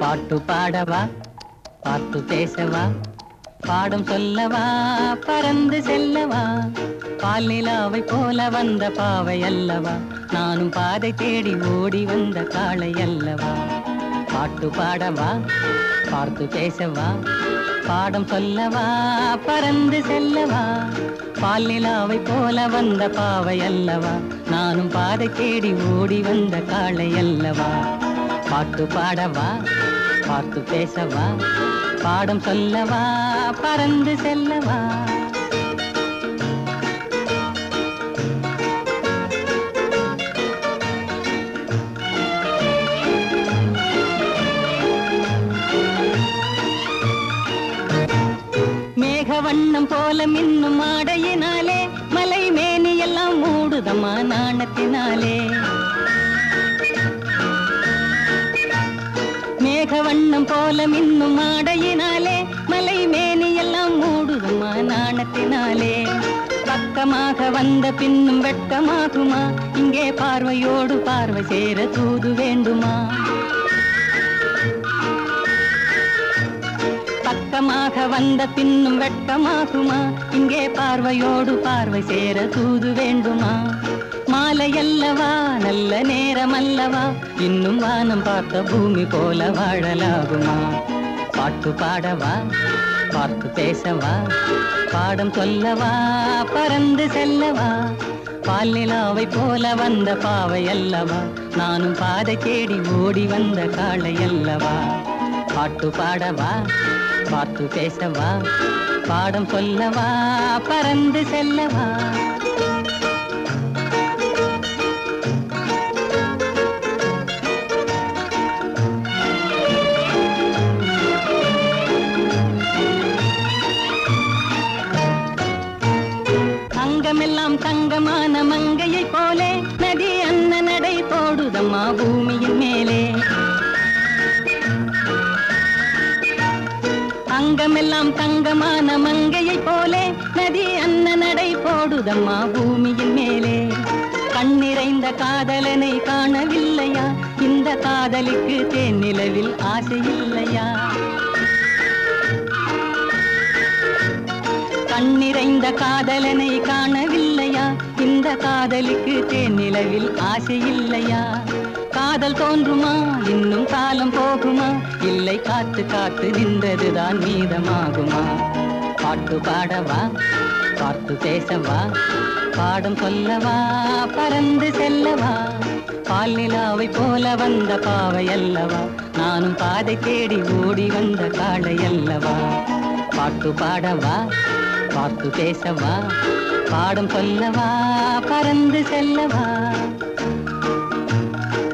பாட்டு பாடவா, பார்த்து பேசவா, பாடம் சொல்லவா, பறந்து செல்லவா, பால் நிலாவை போல வந்த பாவை அல்லவா, நானும் பாதை தேடி ஓடி வந்த காளை அல்லவா. பாட்டு பாடவா, பார்த்து பேசவா, பாடம் சொல்லவா, பறந்து செல்லவா, பால் நிலாவை போல வந்த பாவை அல்லவா, நானும் பாதை தேடி ஓடி வந்த காளை அல்லவா. பாட்டு பாடவா, பார்த்து பேசவா, பாடம் சொல்லவா, பறந்து செல்லவா. மேகவண்ணம் போல மின்னும் ஆடையினாலே மலை மேனியெல்லாம் மூடுதம்மா நாணத்தினாலே. மேகவண்ணம் போல மின்னும் ஆடையினாலே மலை மேனியெல்லாம் மூடுதம்மா நாணத்தினாலே. பக்கமாக வந்த பின்னும் வெட்கமாகுமா, இங்கே பார்வையோடு பார்வை சேர தூது வேண்டுமா. பக்கமாக வந்த பின்னும் வெட்கமாகுமா, இங்கே பார்வையோடு பார்வை சேர தூது வேண்டுமா. மாலையல்லவா, நல்ல நேரம் அல்லவா, இன்னும் வானம் பார்த்த பூமி போல வாழலாகுமா. பாட்டு பாடவா, பார்த்து பேசவா, பாடம் சொல்லவா, பறந்து செல்லவா, பால் நிலாவை போல வந்த பாவை அல்லவா, நானும் பாதை தேடி ஓடி வந்த காளை அல்லவா. பாட்டு பாடவா, பார்த்து பேசவா, பாடம் சொல்லவா, பறந்து செல்லவா. அங்கமெல்லாம் தங்கமான மங்கையை போலே நதி அன்ன நடை போடுதம்மா பூமியின் மேலே. அங்கமெல்லாம் தங்கமான மங்கையை போலே நதி அன்ன நடை போடுதம்மா பூமியின் மேலே. கண்ணிறைந்த காதலனை காணவில்லையா, இந்த காதலிக்கு தேனிலவில் ஆசை இல்லையா. கண்ணிறைந்த காதலனை காணவில்லையா, இந்த காதலிக்கு தேனிலவில் ஆசை இல்லையா. காதல் தோன்றுமா, இன்னும் காலம் போகுமா, இல்லை காத்து காத்து நின்றதுதான் மீதமாகுமா. பாட்டு பாடவா, பார்த்து பேசவா, பாடம் சொல்லவா, பறந்து செல்லவா, பால் நிலாவை போல வந்த பாவை அல்லவா, நானும் பாதை தேடி ஓடி வந்த காளை அல்லவா. பாட்டு பாடவா, பார்த்து பேசவா, பாடம் சொல்லவா, பறந்து செல்லவா.